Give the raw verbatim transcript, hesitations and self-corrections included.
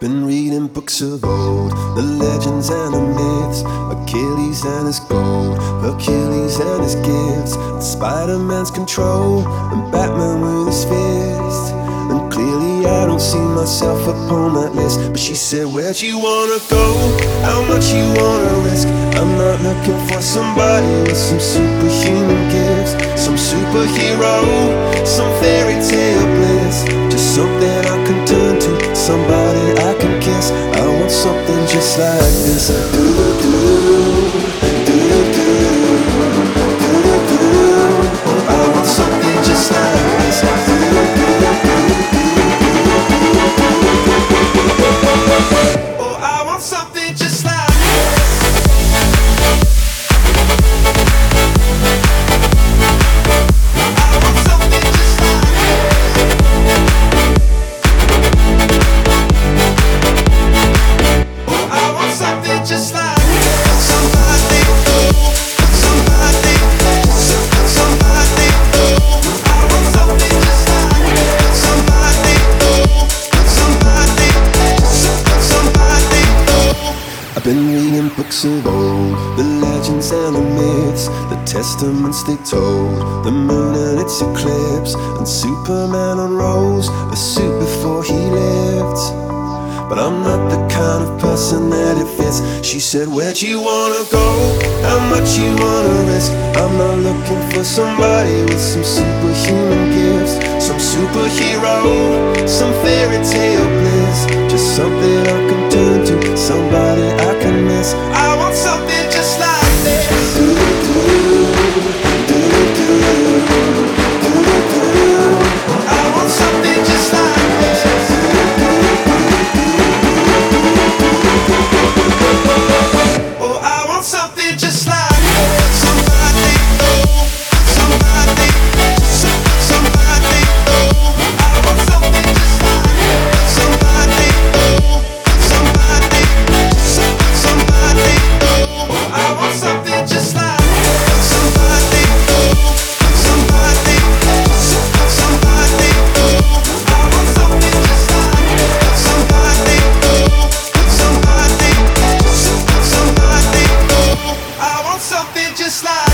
Been reading books of old, the legends and the myths, Achilles and his gold, Hercules and his gifts, Spider-Man's control, and Batman with his fist. And clearly I don't see myself upon that list. But she said, where'd you wanna go? How much you wanna risk? I'm not looking for somebody with some superhuman gifts, some superhero, some fairy tale bliss. Just something I can turn to, somebody I can kiss. I want something just like this. Do-do-do, do-do-do, do-do-do. Oh, I want something just like this. Oh, I want something just like just like somebody, oh, somebody, somebody, oh. I want something just like somebody, oh, somebody, somebody, oh. I've been reading books of old, the legends and the myths, the testaments they told, the moon and its eclipse, and Superman unrolls a suit before he lived. But I'm not the kind of person that it fits. She said, where'd you wanna go? How much you wanna risk? I'm not looking for somebody with some superhuman gifts, some superhero, some fairy tale bliss. Just something I can turn to, somebody I can miss. I want something just like this. Do-do-do, do-do-do, do-do-do. I want something just like this. Oh, I want something just like somebody, oh, somebody, somebody, oh. I want something just like somebody, oh, somebody, somebody, oh. I want something just like somebody, oh, somebody, somebody, oh. I want something just like somebody, oh, somebody, somebody, oh. I want something just like